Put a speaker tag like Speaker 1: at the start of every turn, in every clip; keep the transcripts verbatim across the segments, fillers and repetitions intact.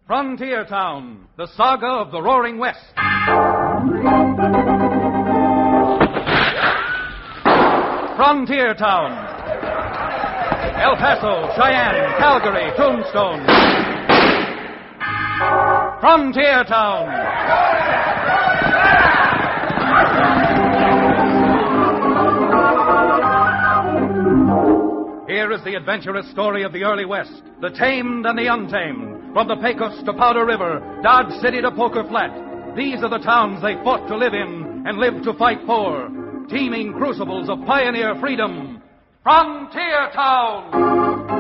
Speaker 1: Frontier Town, the saga of the Roaring West. Frontier Town. El Paso, Cheyenne, Calgary, Tombstone. Frontier Town. Here is the adventurous story of the early West, the tamed and the untamed. From the Pecos to Powder River, Dodge City to Poker Flat. These are the towns they fought to live in and lived to fight for. Teeming crucibles of pioneer freedom. Frontier Town!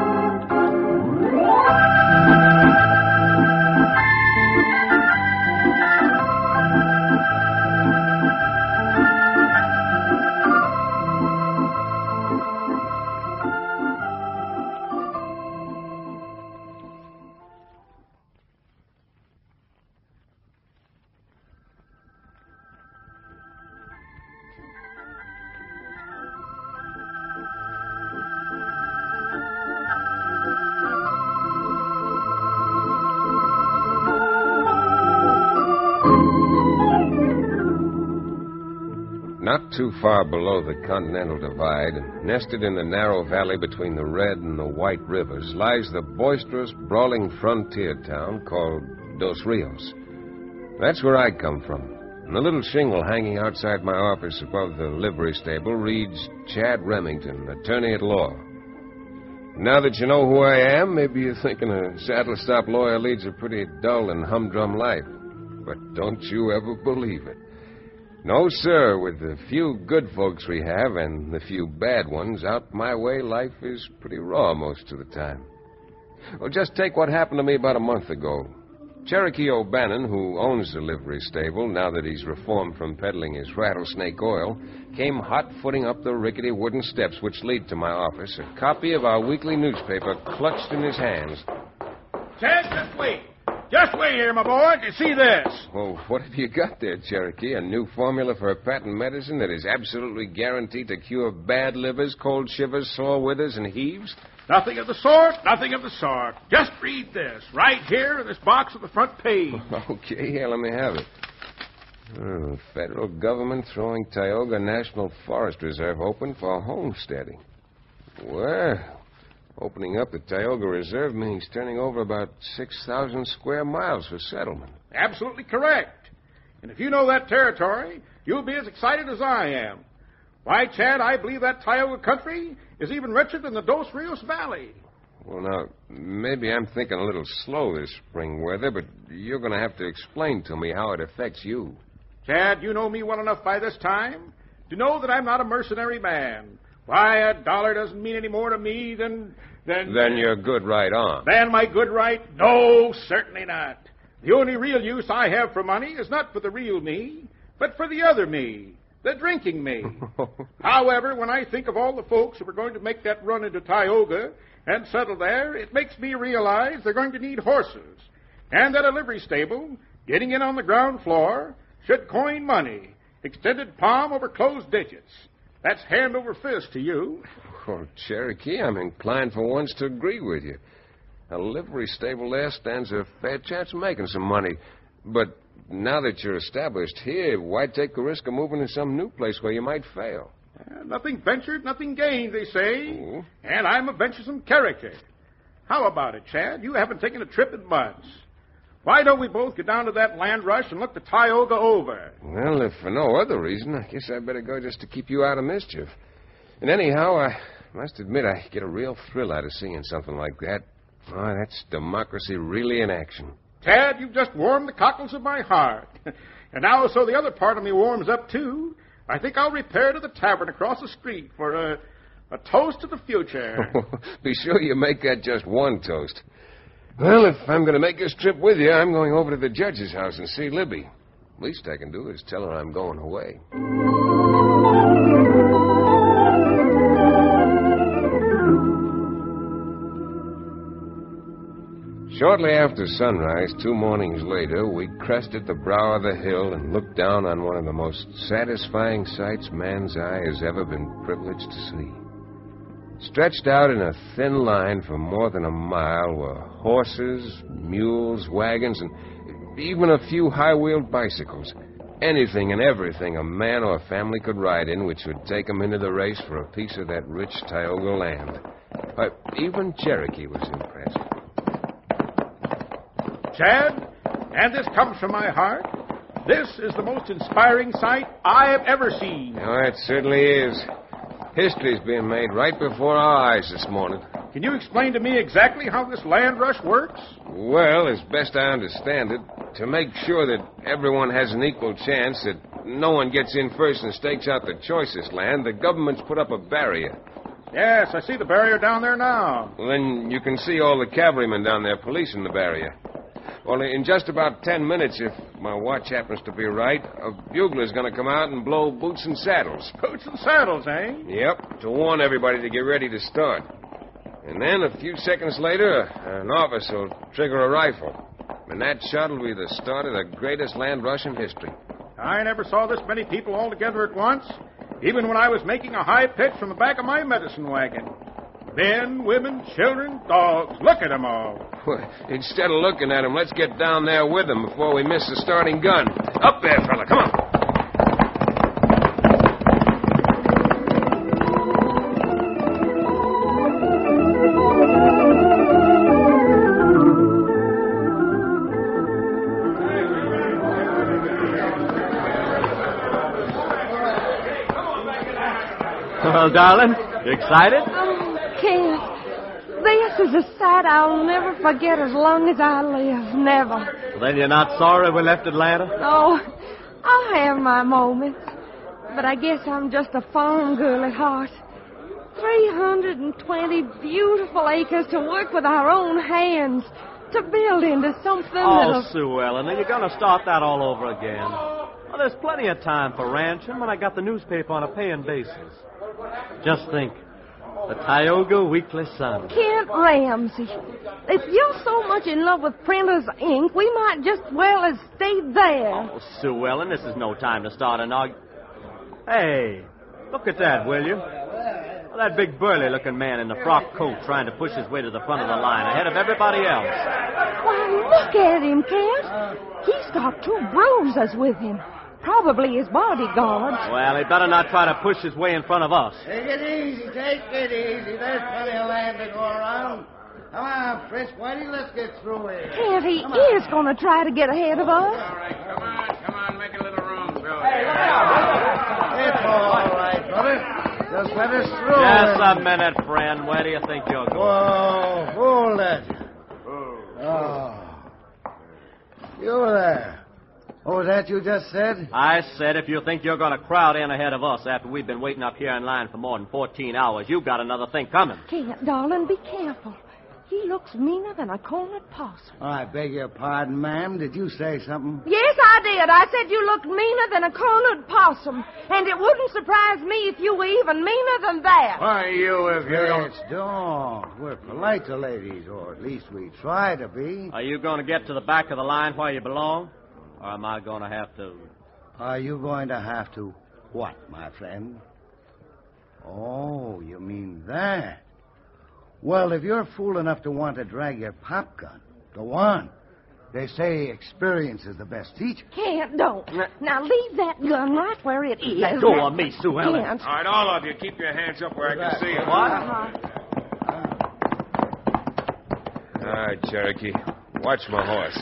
Speaker 2: Not too far below the Continental Divide, nested in the narrow valley between the Red and the White Rivers, lies the boisterous, brawling frontier town called Dos Rios. That's where I come from. And the little shingle hanging outside my office above the livery stable reads Chad Remington, attorney at law. Now that you know who I am, maybe you're thinking a saddle-stop lawyer leads a pretty dull and humdrum life. But don't you ever believe it. No, sir. With the few good folks we have and the few bad ones out my way, life is pretty raw most of the time. Well, just take what happened to me about a month ago. Cherokee O'Bannon, who owns the livery stable, now that he's reformed from peddling his rattlesnake oil, came hot-footing up the rickety wooden steps which lead to my office, a copy of our weekly newspaper clutched in his hands.
Speaker 3: Chad, just wait. Just wait here, my boy, to see this.
Speaker 2: Well, what have you got there, Cherokee? A new formula for a patent medicine that is absolutely guaranteed to cure bad livers, cold shivers, sore withers, and heaves?
Speaker 3: Nothing of the sort, nothing of the sort. Just read this, right here in this box on the front page.
Speaker 2: Okay, here, let me have it. Oh, federal government throwing Tioga National Forest Reserve open for homesteading. Well, opening up the Tioga Reserve means turning over about six thousand square miles for settlement.
Speaker 3: Absolutely correct. And if you know that territory, you'll be as excited as I am. Why, Chad, I believe that Tioga country is even richer than the Dos Rios Valley.
Speaker 2: Well, now, maybe I'm thinking a little slow this spring weather, but you're going to have to explain to me how it affects you.
Speaker 3: Chad, you know me well enough by this time to know that I'm not a mercenary man. Why, a dollar doesn't mean any more to me than... than...
Speaker 2: Than your good right arm.
Speaker 3: Than my good right? No, certainly not. The only real use I have for money is not for the real me, but for the other me, the drinking me. However, when I think of all the folks who are going to make that run into Tioga and settle there, it makes me realize they're going to need horses, and that a livery stable, getting in on the ground floor, should coin money, extended palm over closed digits. That's hand over fist to you.
Speaker 2: Oh, Cherokee, I'm inclined for once to agree with you. A livery stable there stands a fair chance of making some money. But now that you're established here, why take the risk of moving to some new place where you might fail?
Speaker 3: Uh, nothing ventured, nothing gained, they say.
Speaker 2: Oh.
Speaker 3: And I'm a venturesome character. How about it, Chad? You haven't taken a trip in months. Why don't we both get down to that land rush and look the Tioga over?
Speaker 2: Well, if for no other reason, I guess I'd better go just to keep you out of mischief. And anyhow, I must admit I get a real thrill out of seeing something like that. Oh, that's democracy really in action.
Speaker 3: Tad, you've just warmed the cockles of my heart. And now, so the other part of me warms up, too, I think I'll repair to the tavern across the street for a, a toast to the future.
Speaker 2: Be sure you make that just one toast. Well, if I'm going to make this trip with you, I'm going over to the judge's house and see Libby. Least I can do is tell her I'm going away. Shortly after sunrise, two mornings later, we crested the brow of the hill and looked down on one of the most satisfying sights man's eye has ever been privileged to see. Stretched out in a thin line for more than a mile were horses, mules, wagons, and even a few high-wheeled bicycles. Anything and everything a man or a family could ride in which would take them into the race for a piece of that rich Tioga land. Why, even Cherokee was impressed.
Speaker 3: Chad, and this comes from my heart, this is the most inspiring sight I have ever seen.
Speaker 2: Oh, it certainly is. History's being made right before our eyes this morning.
Speaker 3: Can you explain to me exactly how this land rush works?
Speaker 2: Well, as best I understand it, to make sure that everyone has an equal chance, that no one gets in first and stakes out the choicest land, the government's put up a barrier.
Speaker 3: Yes, I see the barrier down there now.
Speaker 2: Well, then you can see all the cavalrymen down there policing the barrier. Well, in just about ten minutes, if my watch happens to be right, a bugler's going to come out and blow boots and saddles.
Speaker 3: Boots and saddles, eh?
Speaker 2: Yep, to warn everybody to get ready to start. And then a few seconds later, an officer will trigger a rifle. And that shot will be the start of the greatest land rush in history.
Speaker 3: I never saw this many people all together at once, even when I was making a high pitch from the back of my medicine wagon. Men, women, children, dogs. Look at them all.
Speaker 2: Well, instead of looking at them, let's get down there with them before we miss the starting gun. Up there, fella. Come on.
Speaker 4: Well, darling, you excited?
Speaker 5: Kent, this is a sight I'll never forget as long as I live. Never.
Speaker 4: Well, then you're not sorry we left Atlanta?
Speaker 5: Oh, I'll have my moments. But I guess I'm just a farm girl at heart. three hundred twenty beautiful acres to work with our own hands. To build into something
Speaker 4: Oh,
Speaker 5: that'll...
Speaker 4: Sue Ellen, are you going to start that all over again? Well, there's plenty of time for ranching when I got the newspaper on a paying basis. Just think, the Tioga Weekly Sun.
Speaker 5: Kent Ramsey, if you're so much in love with printer's ink, we might just well as stay there.
Speaker 4: Oh, Sue Ellen, this is no time to start an argument. Hey, look at that, will you? Well, that big burly-looking man in the frock coat trying to push his way to the front of the line ahead of everybody else.
Speaker 5: Why, look at him, Kent. He's got two bruisers with him. Probably his bodyguards.
Speaker 4: Well, he better not try to push his way in front of us.
Speaker 6: Take it easy, take it easy. There's plenty of land to go around. Come on, Fritz Whitey, let's get through here.
Speaker 5: Kent, he is going to try to get ahead of us.
Speaker 3: All right, come on, come on, make a little room, Bill.
Speaker 6: It's all right, brother. Just let us through.
Speaker 4: Just
Speaker 6: and...
Speaker 4: a minute, friend. Where do you think you're going?
Speaker 6: Whoa, hold it. Oh. You there. Oh, was that you just said?
Speaker 4: I said if you think you're going to crowd in ahead of us after we've been waiting up here in line for more than fourteen hours, you've got another thing coming.
Speaker 5: Kent, darling, be careful. He looks meaner than a cornered possum.
Speaker 6: I beg your pardon, ma'am. Did you say something?
Speaker 5: Yes, I did. I said you looked meaner than a cornered possum. And it wouldn't surprise me if you were even meaner than that.
Speaker 3: Why, you, if you don't...
Speaker 6: It's don't. We're polite to ladies, or at least we try to be.
Speaker 4: Are you going to get to the back of the line where you belong? Or am I going to have to...
Speaker 6: Are you going to have to what, my friend? Oh, you mean that? Well, if you're fool enough to want to drag your pop gun, go on. They say experience is the best teacher.
Speaker 5: Kent, don't. Now leave that gun right where it is.
Speaker 4: Let go of me, Sue Ellen.
Speaker 5: Kent.
Speaker 2: All right, all of you, keep your hands up where I can see them.
Speaker 4: What?
Speaker 2: All right, Cherokee. Watch my horse.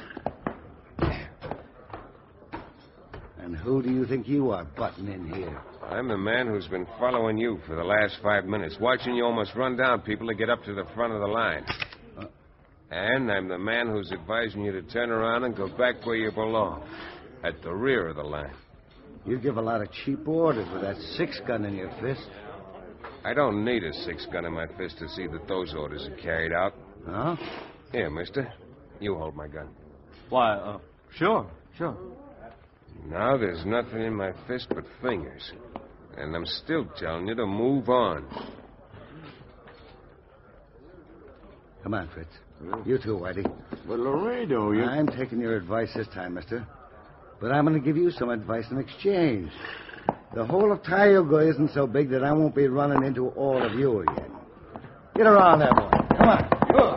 Speaker 6: And who do you think you are butting in here?
Speaker 2: I'm the man who's been following you for the last five minutes, watching you almost run down people to get up to the front of the line.
Speaker 6: Uh,
Speaker 2: And I'm the man who's advising you to turn around and go back where you belong, at the rear of the line.
Speaker 6: You give a lot of cheap orders with that six-gun in your fist.
Speaker 2: I don't need a six-gun in my fist to see that those orders are carried out.
Speaker 6: Huh?
Speaker 2: Here, mister. You hold my gun.
Speaker 4: Why, uh, sure, sure.
Speaker 2: Now there's nothing in my fist but fingers. And I'm still telling you to move on.
Speaker 6: Come on, Fritz. You too, Whitey.
Speaker 3: But Laredo, you...
Speaker 6: I'm taking your advice this time, mister. But I'm going to give you some advice in exchange. The whole of Tioga isn't so big that I won't be running into all of you again. Get around there, boy. Come on.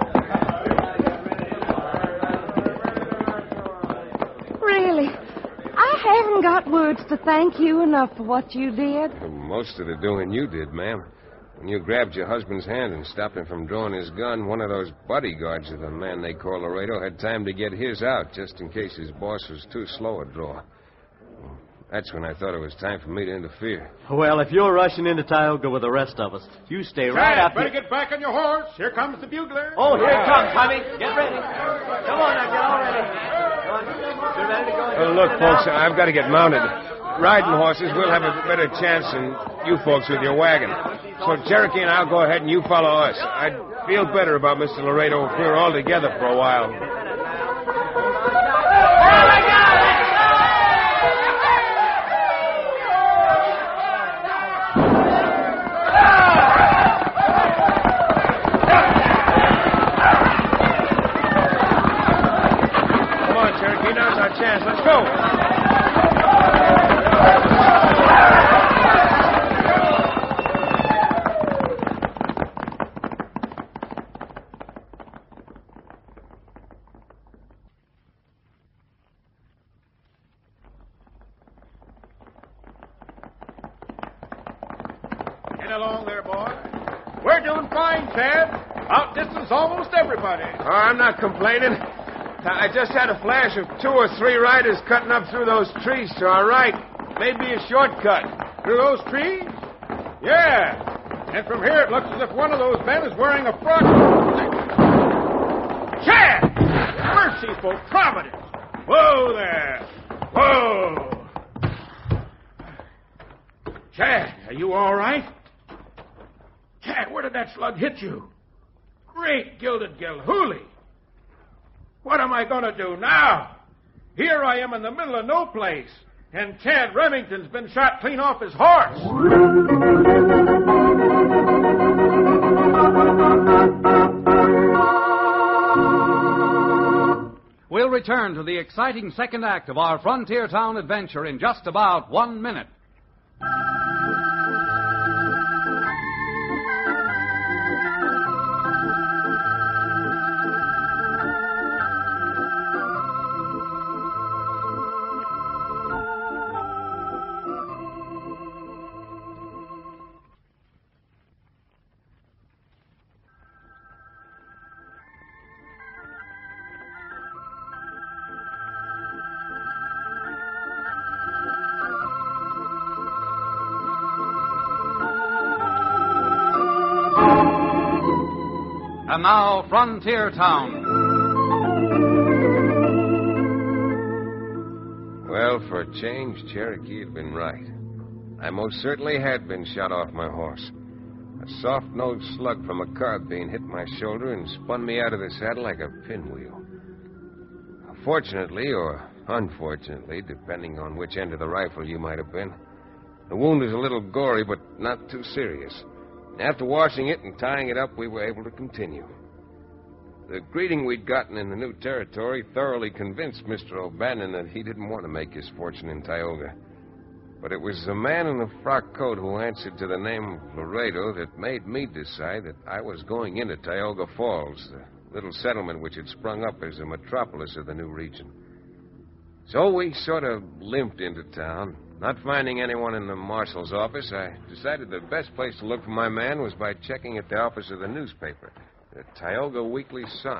Speaker 5: Really, I haven't got words to thank you enough for what you did.
Speaker 2: Most of the doing you did, ma'am. When you grabbed your husband's hand and stopped him from drawing his gun, one of those bodyguards of the man they call Laredo had time to get his out just in case his boss was too slow a draw. That's when I thought it was time for me to interfere.
Speaker 4: Well, if you're rushing into Tioga with the rest of us, you stay right
Speaker 3: Chad,
Speaker 4: out
Speaker 3: better
Speaker 4: here.
Speaker 3: get back on your horse. Here comes the bugler.
Speaker 4: Oh, here it comes, Tommy. Get ready. Come on now, get all ready. Come on. You're ready to go.
Speaker 2: Uh, look, folks, I've got to get mounted. Riding horses, we'll have a better chance than you folks with your wagon. So Cherokee and I'll go ahead and you follow us. I'd feel better about Mister Laredo if we were all together for a while. Come on, Cherokee, now's our chance. Let's go.
Speaker 3: Get along there, boy. We're doing fine, Chad. Outdistance almost everybody.
Speaker 2: Oh, I'm not complaining. I just had a flash of two or three riders cutting up through those trees to our right. Maybe a shortcut.
Speaker 3: Through those trees? Yeah. And from here it looks as if one of those men is wearing a frock. Chad! Merciful Providence! Whoa there! Whoa! Chad, are you all right? Chad, where did that slug hit you? Great gilded Gilhooly! What am I going to do now? Here I am in the middle of no place, and Chad Remington's been shot clean off his horse.
Speaker 1: We'll return to the exciting second act of our Frontier Town adventure in just about one minute. And now, Frontier Town.
Speaker 2: Well, for a change, Cherokee had been right. I most certainly had been shot off my horse. A soft-nosed slug from a carbine hit my shoulder and spun me out of the saddle like a pinwheel. Fortunately, or unfortunately, depending on which end of the rifle you might have been, the wound was a little gory, but not too serious. After washing it and tying it up, we were able to continue. The greeting we'd gotten in the new territory thoroughly convinced Mister O'Bannon that he didn't want to make his fortune in Tioga. But it was the man in the frock coat who answered to the name of Laredo that made me decide that I was going into Tioga Falls, the little settlement which had sprung up as the metropolis of the new region. So we sort of limped into town. Not finding anyone in the marshal's office, I decided the best place to look for my man was by checking at the office of the newspaper, the Tioga Weekly Sun.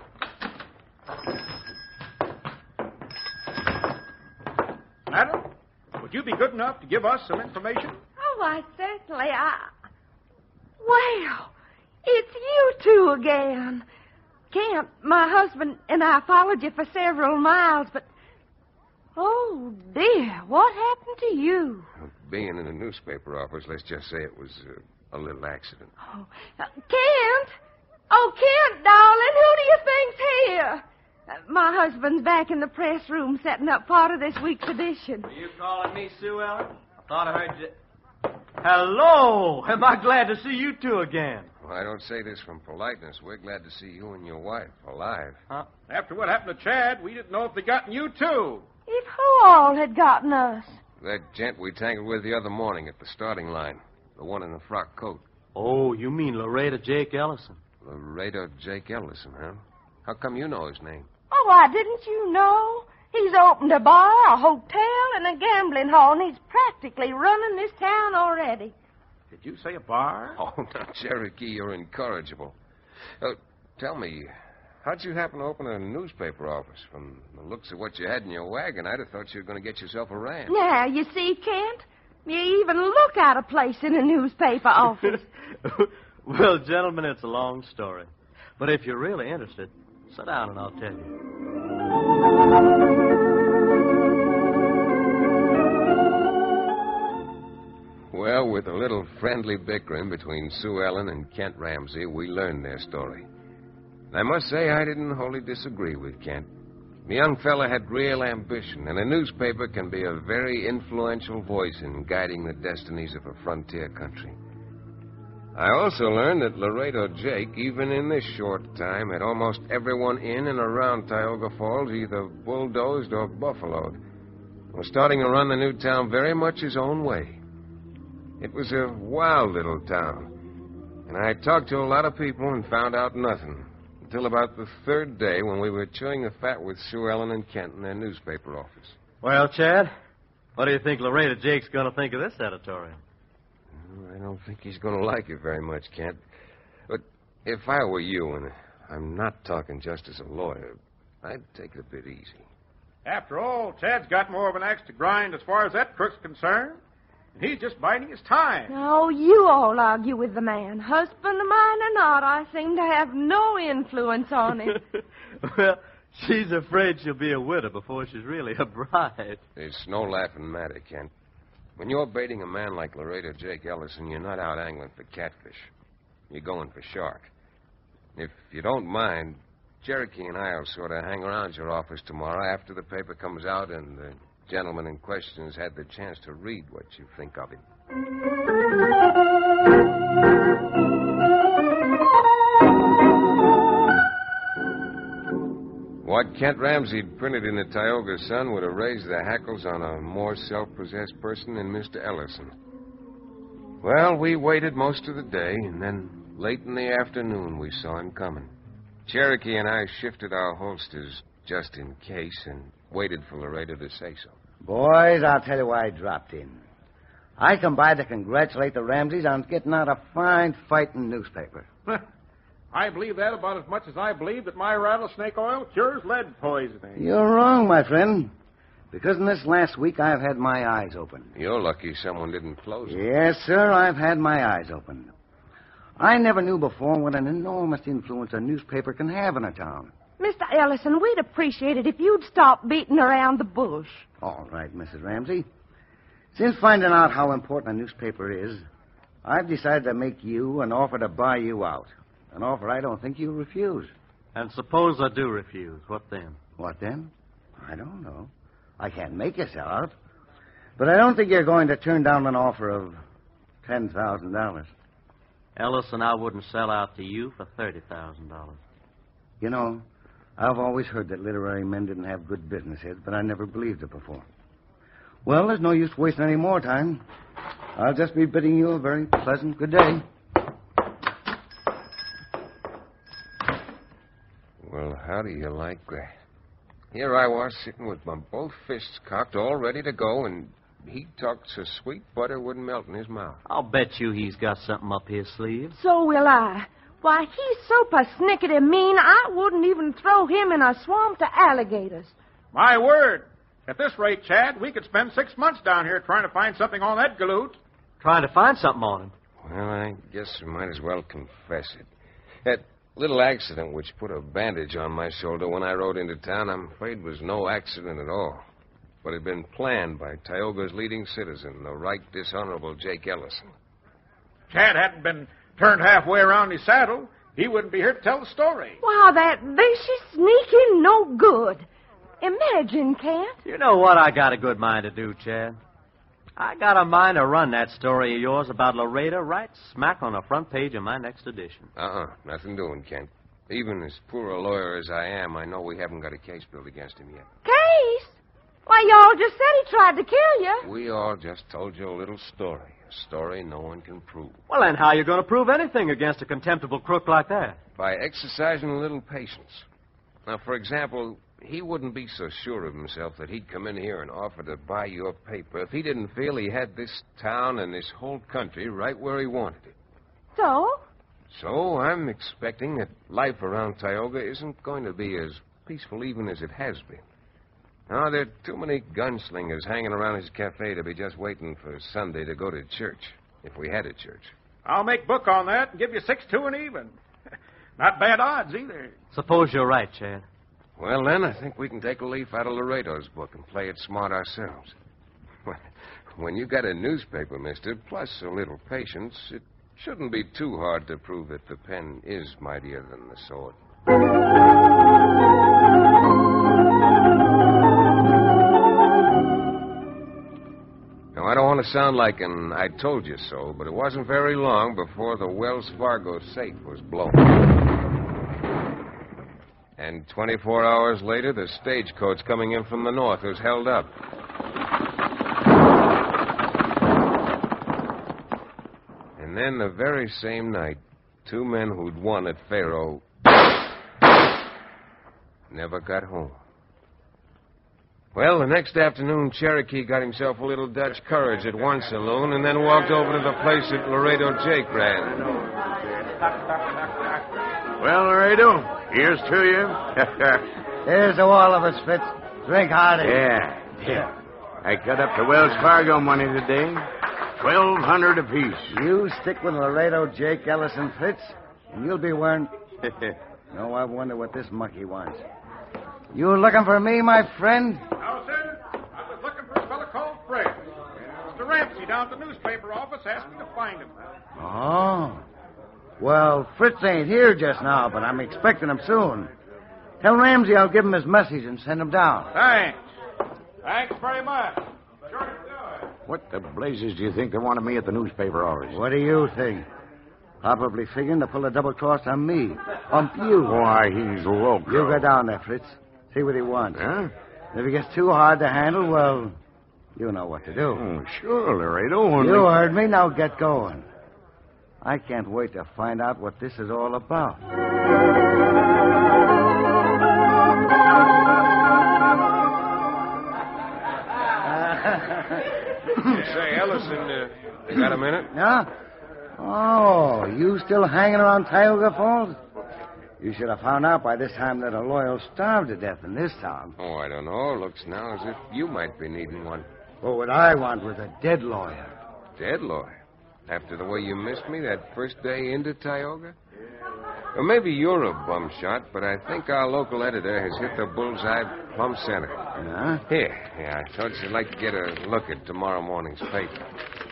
Speaker 3: Madam, would you be good enough to give us some information?
Speaker 5: Oh, why, certainly. I... Well, it's you two again. Kent, my husband and I followed you for several miles, but... Oh, dear, what happened to you?
Speaker 2: Being in a newspaper office, let's just say it was uh, a little accident.
Speaker 5: Oh, uh, Kent! Oh, Kent, darling, who do you think's here? Uh, my husband's back in the press room setting up part of this week's edition.
Speaker 4: Are you calling me Sue Ellen? I thought I heard you... Hello! Am I glad to see you two again?
Speaker 2: Well, I don't say this from politeness. We're glad to see you and your wife alive.
Speaker 4: Huh?
Speaker 3: After what happened to Chad, we didn't know if they'd gotten you, too.
Speaker 5: If who all had gotten us?
Speaker 2: That gent we tangled with the other morning at the starting line. The one in the frock coat.
Speaker 4: Oh, you mean Laredo Jake Ellison?
Speaker 2: Laredo Jake Ellison, huh? How come you know his name?
Speaker 5: Oh, why, didn't you know? He's opened a bar, a hotel, and a gambling hall, and he's practically running this town already.
Speaker 3: Did you say a bar?
Speaker 2: Oh, now, Cherokee, you're incorrigible. Uh, tell me, how'd you happen to open a newspaper office? From the looks of what you had in your wagon, I'd have thought you were going to get yourself a ranch.
Speaker 5: Now, you see, Kent, you even look out of place in a newspaper office.
Speaker 4: Well, gentlemen, it's a long story. But if you're really interested, sit down and I'll tell you.
Speaker 2: Well, with a little friendly bickering between Sue Ellen and Kent Ramsey, we learned their story. I must say I didn't wholly disagree with Kent. The young fella had real ambition, and a newspaper can be a very influential voice in guiding the destinies of a frontier country. I also learned that Laredo Jake, even in this short time, had almost everyone in and around Tioga Falls either bulldozed or buffaloed, was starting to run the new town very much his own way. It was a wild little town, and I talked to a lot of people and found out nothing until about the third day when we were chewing the fat with Sue Ellen and Kent in their newspaper office.
Speaker 4: Well, Chad, what do you think Laredo Jake's going to think of this editorial?
Speaker 2: I don't think he's going to like it very much, Kent. But if I were you, and I'm not talking just as a lawyer, I'd take it a bit easy.
Speaker 3: After all, Chad's got more of an axe to grind as far as that crook's concerned. And he's just biding his time.
Speaker 5: Oh, you all argue with the man. Husband of mine or not, I seem to have no influence on him.
Speaker 4: Well, she's afraid she'll be a widow before she's really a bride.
Speaker 2: It's no laughing matter, Kent. When you're baiting a man like Laredo Jake Ellison, you're not out angling for catfish. You're going for shark. If you don't mind, Cherokee and I will sort of hang around your office tomorrow after the paper comes out and the gentleman in question has had the chance to read what you think of him. What Kent Ramsey printed in the Tioga Sun would have raised the hackles on a more self-possessed person than Mister Ellison. Well, we waited most of the day, and then late in the afternoon we saw him coming. Cherokee and I shifted our holsters just in case and waited for Laredo to say so.
Speaker 6: Boys, I'll tell you why I dropped in. I come by to congratulate the Ramseys on getting out a fine fighting newspaper.
Speaker 3: I believe that about as much as I believe that my rattlesnake oil cures lead poisoning.
Speaker 6: You're wrong, my friend. Because in this last week, I've had my eyes open.
Speaker 2: You're lucky someone didn't close it.
Speaker 6: Yes, sir, I've had my eyes open. I never knew before what an enormous influence a newspaper can have in a town.
Speaker 5: Mister Ellison, we'd appreciate it if you'd stop beating around the bush.
Speaker 6: All right, Missus Ramsey. Since finding out how important a newspaper is, I've decided to make you an offer to buy you out. An offer I don't think you'll refuse.
Speaker 4: And suppose I do refuse. What then?
Speaker 6: What then? I don't know. I can't make you sell out. But I don't think you're going to turn down an offer of ten thousand dollars.
Speaker 4: Ellison, I wouldn't sell out to you for thirty thousand dollars.
Speaker 6: You know, I've always heard that literary men didn't have good business heads, but I never believed it before. Well, there's no use wasting any more time. I'll just be bidding you a very pleasant good day.
Speaker 2: Well, how do you like that? Here I was, sitting with my both fists cocked, all ready to go, and he talked so sweet butter wouldn't melt in his mouth.
Speaker 4: I'll bet you he's got something up his sleeve.
Speaker 5: So will I. Why, he's so persnickety mean, I wouldn't even throw him in a swamp to alligators.
Speaker 3: My word. At this rate, Chad, we could spend six months down here trying to find something on that galoot.
Speaker 4: Trying to find something on him.
Speaker 2: Well, I guess we might as well confess it. That little accident which put a bandage on my shoulder when I rode into town, I'm afraid was no accident at all. But had been planned by Tioga's leading citizen, the right dishonorable Jake Ellison.
Speaker 3: Chad hadn't been turned halfway around his saddle, he wouldn't be here to tell the story.
Speaker 5: Wow, that vicious sneaking no good. Imagine, Kent.
Speaker 4: You know what I got a good mind to do, Chad? I got a mind to run that story of yours about Laredo right smack on the front page of my next edition.
Speaker 2: Uh-uh, nothing doing, Kent. Even as poor a lawyer as I am, I know we haven't got a case built against him yet.
Speaker 5: Case? Why, y'all just said he tried to kill you.
Speaker 2: We all just told you a little story. A story no one can prove.
Speaker 4: Well, then how are you going to prove anything against a contemptible crook like that?
Speaker 2: By exercising a little patience. Now, for example, he wouldn't be so sure of himself that he'd come in here and offer to buy your paper if he didn't feel he had this town and this whole country right where he wanted it.
Speaker 5: So?
Speaker 2: So I'm expecting that life around Tioga isn't going to be as peaceful even as it has been. Now, there are too many gunslingers hanging around his cafe to be just waiting for Sunday to go to church, if we had a church.
Speaker 3: I'll make book on that and give you six, two, and even. Not bad odds, either.
Speaker 4: Suppose you're right, Chad.
Speaker 2: Well, then, I think we can take a leaf out of Laredo's book and play it smart ourselves. When you got a newspaper, mister, plus a little patience, it shouldn't be too hard to prove that the pen is mightier than the sword. Now, I don't want to sound like an I told you so, but it wasn't very long before the Wells Fargo safe was blown. And twenty-four hours later, the stagecoach coming in from the north was held up. And then the very same night, two men who'd won at Faro never got home. Well, the next afternoon, Cherokee got himself a little Dutch courage at one saloon and then walked over to the place that Laredo Jake ran.
Speaker 7: Well, Laredo, here's to you.
Speaker 6: Here's to all of us, Fitz. Drink hearty.
Speaker 7: Yeah, yeah. I cut up the Wells Fargo money today. Twelve hundred apiece.
Speaker 6: You stick with Laredo Jake, Ellison, Fitz, and you'll be wearing... No, I wonder what this monkey wants. You looking for me, my friend?
Speaker 3: No, sir. I was looking for a fellow called Fred. Mister Ramsey down at the newspaper office asked me to find him.
Speaker 6: Oh. Well, Fritz ain't here just now, but I'm expecting him soon. Tell Ramsey I'll give him his message and send him down.
Speaker 3: Thanks. Thanks very much. Sure to do it.
Speaker 7: What the blazes do you think they wanted me at the newspaper office?
Speaker 6: What do you think? Probably figuring to pull a double cross on me. On you.
Speaker 7: Why, he's loco.
Speaker 6: You go down there, Fritz. See what he wants.
Speaker 7: Huh?
Speaker 6: If he gets too hard to handle, well, you know what to do.
Speaker 7: Oh, sure, Laredo. Only...
Speaker 6: You heard me. Now get going. I can't wait to find out what this is all about.
Speaker 2: Say, Ellison, uh, you got a minute?
Speaker 6: Yeah? Oh, you still hanging around Tioga Falls? You should have found out by this time that a lawyer starved to death in this town.
Speaker 2: Oh, I don't know. Looks now as if you might be needing one.
Speaker 6: Well, what I want was a dead lawyer.
Speaker 2: Dead lawyer? After the way you missed me that first day into Tioga? Well, maybe you're a bum shot, but I think our local editor has hit the bullseye plumb center.
Speaker 6: Huh?
Speaker 2: Here, yeah, I thought you'd like to get a look at tomorrow morning's paper.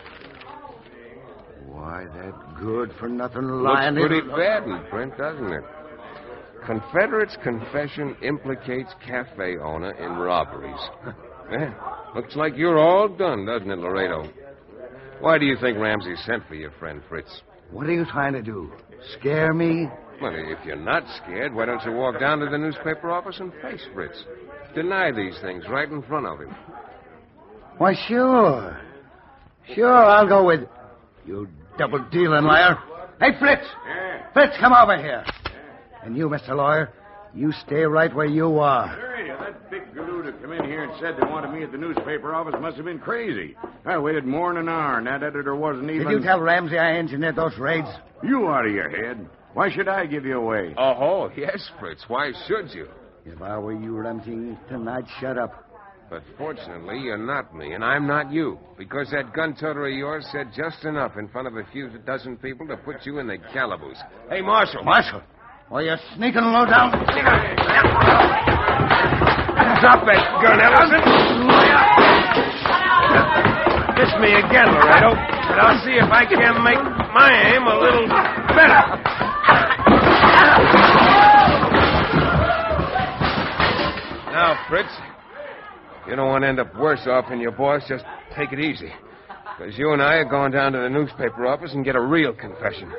Speaker 6: Why, that good-for-nothing
Speaker 2: Looks
Speaker 6: lying...
Speaker 2: pretty bad in print, doesn't it? Confederate's confession implicates cafe owner in robberies. Yeah, looks like you're all done, doesn't it, Laredo? Why do you think Ramsey sent for your friend Fritz?
Speaker 6: What are you trying to do? Scare me?
Speaker 2: Well, if you're not scared, why don't you walk down to the newspaper office and face Fritz? Deny these things right in front of him.
Speaker 6: Why, sure. Sure, I'll go with... You double-dealing liar. Hey, Fritz!
Speaker 3: Yeah.
Speaker 6: Fritz, come over here. And you, Mister Lawyer, you stay right where you are.
Speaker 7: Sure, yeah, that big galoot that come in here and said they wanted me at the newspaper office must have been crazy. I waited more than an hour, and that editor wasn't even...
Speaker 6: Did you tell Ramsey I engineered those raids?
Speaker 7: You out of your head. Why should I give you away?
Speaker 2: Oh, yes, Fritz. Why should you?
Speaker 6: If I were you, Ramsey, tonight, shut up.
Speaker 2: But fortunately, you're not me, and I'm not you. Because that gun-toter of yours said just enough in front of a few dozen people to put you in the calaboose. Hey, Marshal.
Speaker 6: Marshal? Why, you're sneaking low down...
Speaker 2: Drop that gun, Ellison. Miss me again, Laredo. But I'll see if I can make my aim a little better. Now, Fritz, you don't want to end up worse off than your boss. Just take it easy. Because you and I are going down to the newspaper office and get a real confession.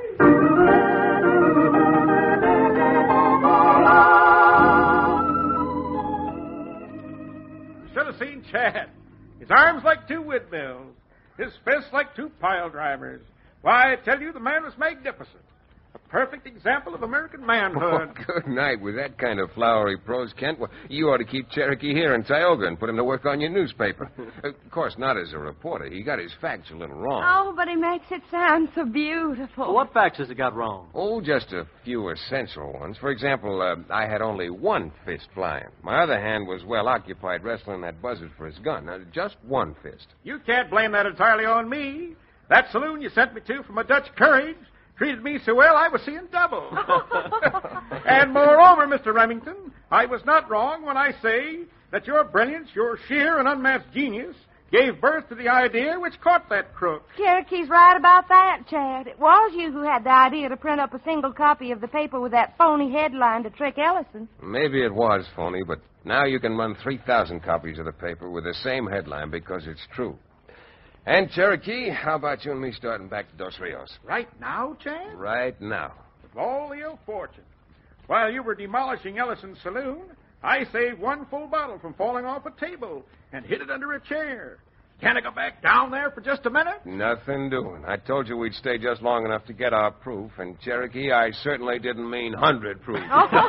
Speaker 3: should have seen Chad. His arms like two windmills, his fists like two pile drivers. Why, I tell you, the man was magnificent. A perfect example of American manhood.
Speaker 2: Oh, good night. With that kind of flowery prose, Kent, well, you ought to keep Cherokee here in Tioga and put him to work on your newspaper. Of course, not as a reporter. He got his facts a little wrong.
Speaker 5: Oh, but he makes it sound so beautiful.
Speaker 4: Well, what facts has he got wrong?
Speaker 2: Oh, just a few essential ones. For example, uh, I had only one fist flying. My other hand was well occupied wrestling that buzzard for his gun. Now, just one fist.
Speaker 3: You can't blame that entirely on me. That saloon you sent me to for my Dutch courage treated me so well I was seeing double. And moreover, Mister Remington, I was not wrong when I say that your brilliance, your sheer and unmatched genius, gave birth to the idea which caught that crook.
Speaker 5: Cherokee's right about that, Chad. It was you who had the idea to print up a single copy of the paper with that phony headline to trick Ellison.
Speaker 2: Maybe it was phony, but now you can run three thousand copies of the paper with the same headline because it's true. And, Cherokee, how about you and me starting back to Dos Rios?
Speaker 3: Right now, Chad?
Speaker 2: Right now.
Speaker 3: With all the ill fortune. While you were demolishing Ellison's saloon, I saved one full bottle from falling off a table and hid it under a chair. Can I go back down there for just a minute?
Speaker 2: Nothing doing. I told you we'd stay just long enough to get our proof, and, Cherokee, I certainly didn't mean hundred proof.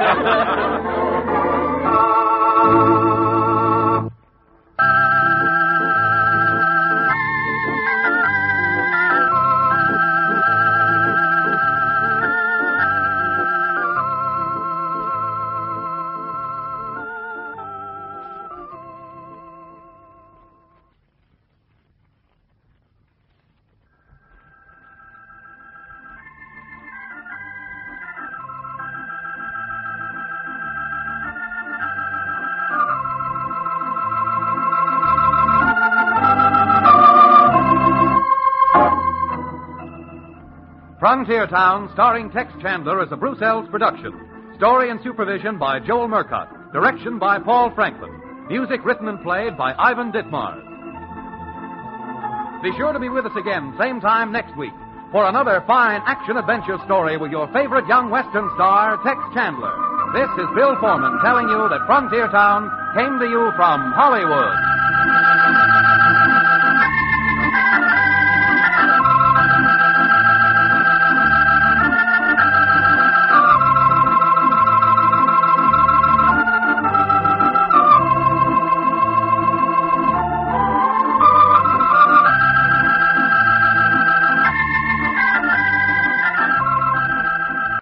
Speaker 1: Frontier Town, starring Tex Chandler, is a Bruce Ells production. Story and supervision by Joel Murcott. Direction by Paul Franklin. Music written and played by Ivan Ditmars. Be sure to be with us again, same time next week, for another fine action-adventure story with your favorite young Western star, Tex Chandler. This is Bill Foreman telling you that Frontier Town came to you from Hollywood.